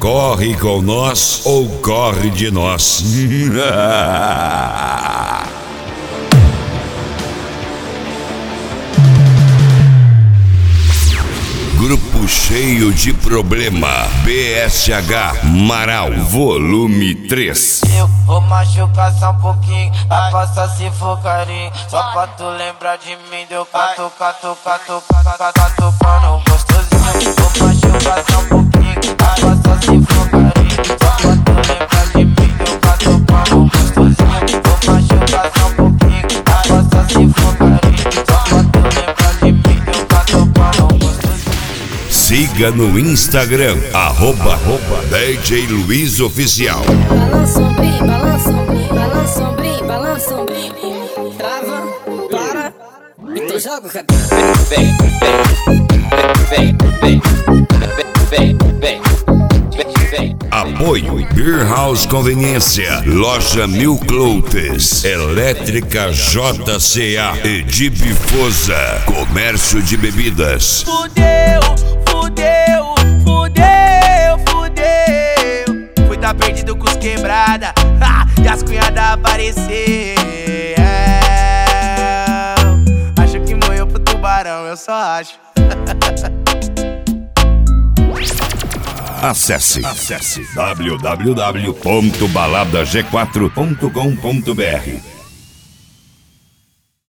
corre com nós ou corre de nós. Grupo cheio de problema. BSH Marau, volume 3. Eu vou machucar só um pouquinho, a passa se for carinho. Só pra tu lembrar de mim, deu catucando gostosinho. Vou machucar só um pouquinho, a passa se for carinho. Só pra tu lembrar de mim, deu catucando gostosinho. Vou machucar só um pouquinho, a passa se for carinho. Só pra tu lembrar de mim, deu catucando gostosinho. Siga no Instagram, @DJ Luiz Oficial. Balança ombrinho, balança ombrinho, balança ombrinho, balança ombrinho. Trava, para, então joga o cabelo. Vem. Apoio Beer House Conveniência, Loja Mil Cloutes, Elétrica JCA e Dibifosa, Comércio de Bebidas. Fudeu. Fui tá perdido com os quebrada, e as cunhadas aparecer. Acho que morreu pro tubarão, eu só acho. Acesse www.baladag4.com.br